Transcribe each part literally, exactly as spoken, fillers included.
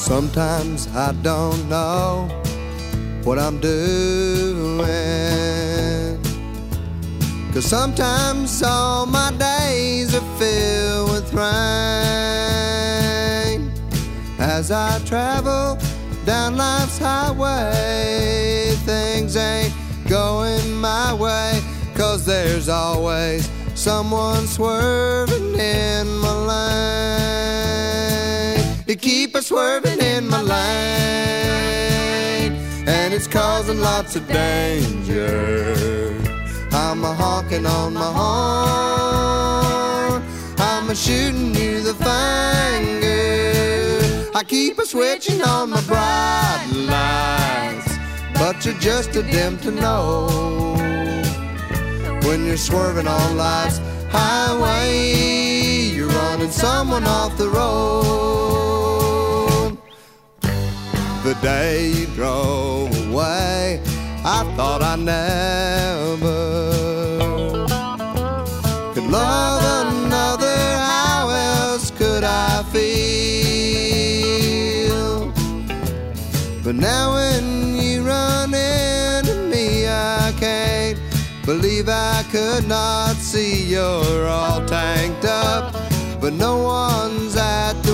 Sometimes I don't know what I'm doing, 'cause sometimes all my days are filled with rain. As I travel down life's highway, things ain't going my way, 'cause there's always someone swerving in my lane. You keep a swerving in my lane, and it's causing lots of danger. I'm a honking on my horn, I'm a shooting you the finger. I keep a switching on my bright lights, but you're just too dim to know. When you're swerving on life's highway, you're running someone off the road. The day you drove away, I thought I never could love another. How else could I feel? But now when you run into me, I can't believe I could not see. You're all tanked up, but no one's at the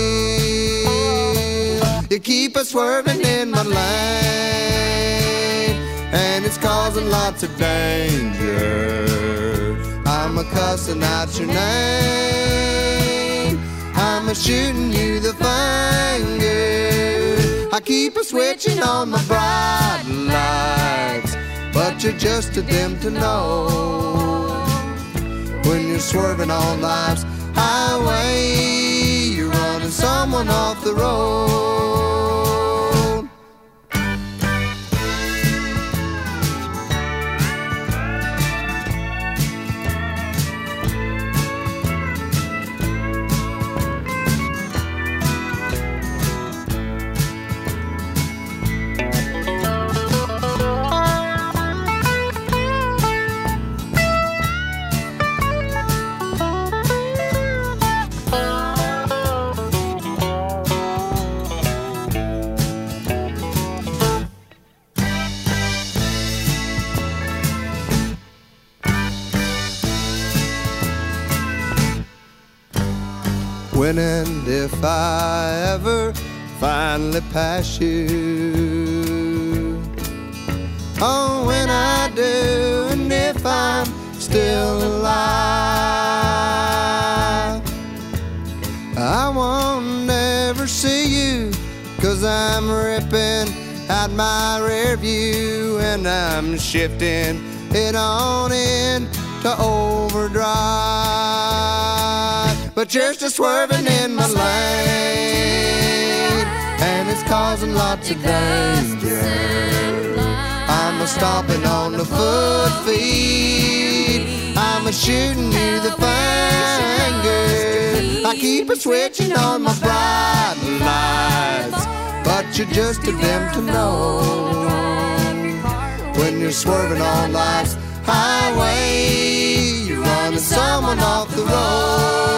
wheel. You keep a swerving in my lane, and it's causing lots of danger. I'm a cussing out your name, I'm a shooting you the finger. I keep a switching on my bright lights, but you're just too dim to know. When you're swerving on life's highway, you're running someone off the road. When and if I ever finally pass you, oh, when I do, and if I'm still alive, I won't never see you, 'cause I'm ripping out my rear view, and I'm shifting it on in to overdrive. But you're still swerving in my lane, and it's causing lots of danger. I'm a stomping on the foot feet, I'm a shooting you the finger. I keep a switching on my bright lights, but you're just too dim to know. When you're swerving on life's highway, you're running someone off the road.